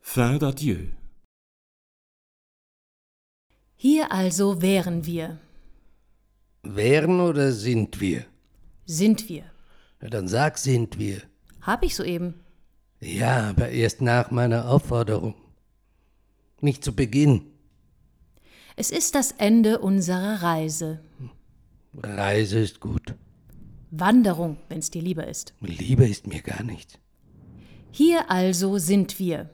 Fin d'adieu. Hier also wären wir. Wären oder sind wir? Sind wir. Ja, dann sag, sind wir. Hab ich soeben. Ja, aber erst nach meiner Aufforderung. Nicht zu Beginn. Es ist das Ende unserer Reise. Reise ist gut. Wanderung, wenn's dir lieber ist. Liebe ist mir gar nichts. Hier also sind wir.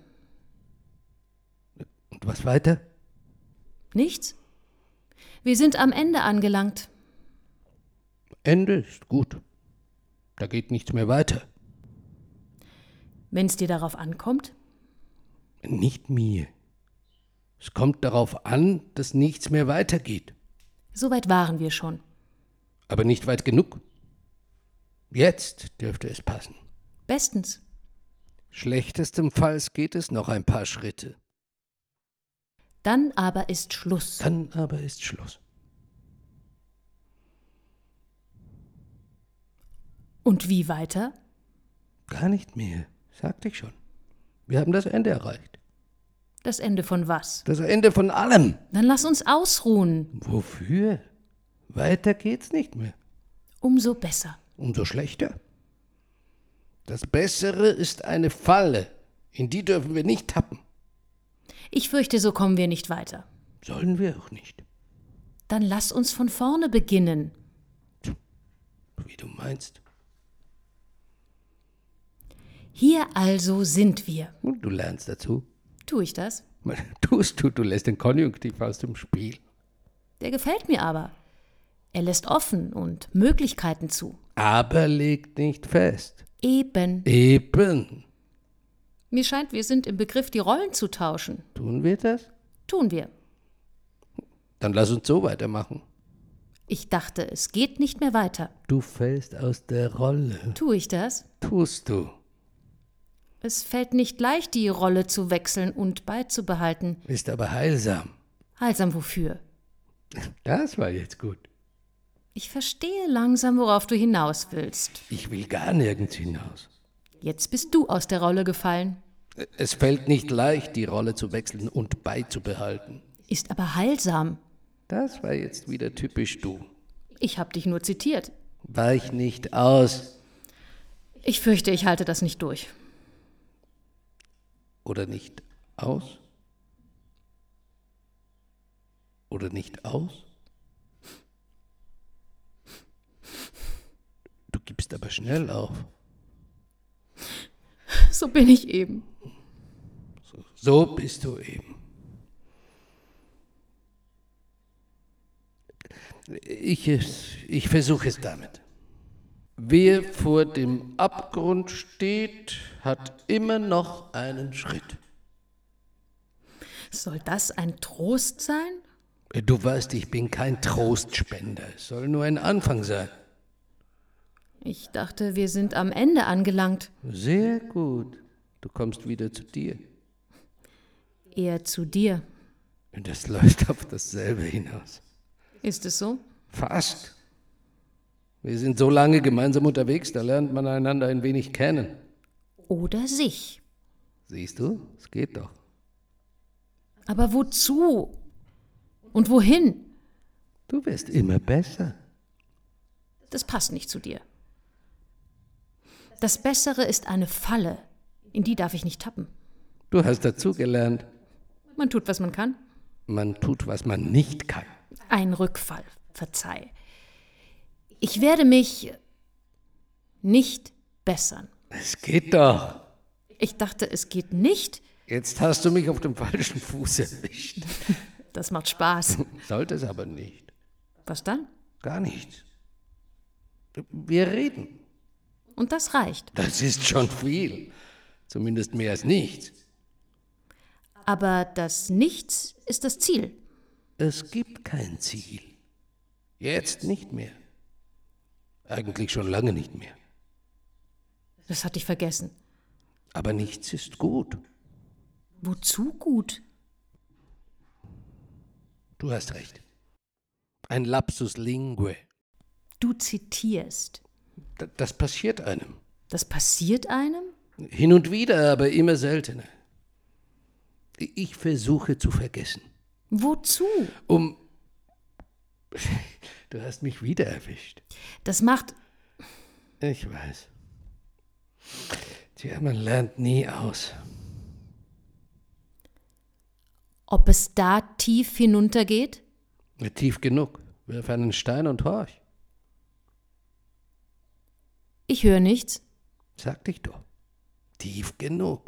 Und was weiter? Nichts? Wir sind am Ende angelangt. Ende ist gut. Da geht nichts mehr weiter. Wenn's dir darauf ankommt? Nicht mir. Es kommt darauf an, dass nichts mehr weitergeht. Soweit waren wir schon. Aber nicht weit genug. Jetzt dürfte es passen. Bestens. Schlechtestenfalls geht es noch ein paar Schritte. Dann aber ist Schluss. Dann aber ist Schluss. Und wie weiter? Gar nicht mehr, sagte ich schon. Wir haben das Ende erreicht. Das Ende von was? Das Ende von allem. Dann lass uns ausruhen. Wofür? Weiter geht's nicht mehr. Umso besser. Umso schlechter. Das Bessere ist eine Falle. In die dürfen wir nicht tappen. Ich fürchte, so kommen wir nicht weiter. Sollen wir auch nicht. Dann lass uns von vorne beginnen. Wie du meinst. Hier also sind wir. Und du lernst dazu. Tu ich das? Tust du lässt den Konjunktiv aus dem Spiel. Der gefällt mir aber. Er lässt offen und Möglichkeiten zu. Aber legt nicht fest. Eben. Eben. Mir scheint, wir sind im Begriff, die Rollen zu tauschen. Tun wir das? Tun wir. Dann lass uns so weitermachen. Ich dachte, es geht nicht mehr weiter. Du fällst aus der Rolle. Tu ich das? Tust du. Es fällt nicht leicht, die Rolle zu wechseln und beizubehalten. Ist aber heilsam. Heilsam wofür? Das war jetzt gut. Ich verstehe langsam, worauf du hinaus willst. Ich will gar nirgends hinaus. Jetzt bist du aus der Rolle gefallen. Es fällt nicht leicht, die Rolle zu wechseln und beizubehalten. Ist aber heilsam. Das war jetzt wieder typisch du. Ich hab dich nur zitiert. Weich nicht aus. Ich fürchte, ich halte das nicht durch. Oder nicht aus? Oder nicht aus? Du gibst aber schnell auf. So bin ich eben. So bist du eben. Ich versuche es damit. Wer vor dem Abgrund steht, hat immer noch einen Schritt. Soll das ein Trost sein? Du weißt, ich bin kein Trostspender. Es soll nur ein Anfang sein. Ich dachte, wir sind am Ende angelangt. Sehr gut. Du kommst wieder zu dir. Eher zu dir. Das läuft auf dasselbe hinaus. Ist es so? Fast. Wir sind so lange gemeinsam unterwegs, da lernt man einander ein wenig kennen. Oder sich. Siehst du, es geht doch. Aber wozu? Und wohin? Du wirst immer besser. Das passt nicht zu dir. Das Bessere ist eine Falle. In die darf ich nicht tappen. Du hast dazugelernt. Man tut, was man kann. Man tut, was man nicht kann. Ein Rückfall, verzeih. Ich werde mich nicht bessern. Es geht doch. Ich dachte, es geht nicht. Jetzt hast du mich auf dem falschen Fuß erwischt. Das macht Spaß. Sollte es aber nicht. Was dann? Gar nichts. Wir reden. Und das reicht. Das ist schon viel. Zumindest mehr als nichts. Aber das Nichts ist das Ziel. Es gibt kein Ziel. Jetzt nicht mehr. Eigentlich schon lange nicht mehr. Das hatte ich vergessen. Aber nichts ist gut. Wozu gut? Du hast recht. Ein Lapsus Linguae. Du zitierst. Das passiert einem. Das passiert einem? Hin und wieder, aber immer seltener. Ich versuche zu vergessen. Wozu? Du hast mich wieder erwischt. Das macht... Ich weiß. Tja, man lernt nie aus. Ob es da tief hinuntergeht? Tief genug. Wirf einen Stein und horch. Ich höre nichts. Sag dich doch. Tief genug.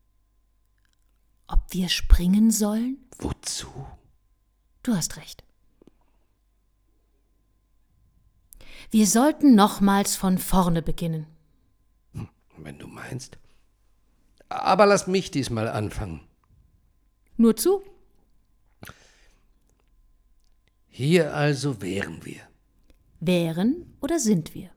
Ob wir springen sollen? Wozu? Du hast recht. Wir sollten nochmals von vorne beginnen. Wenn du meinst. Aber lass mich diesmal anfangen. Nur zu? Hier also wären wir. Wären oder sind wir?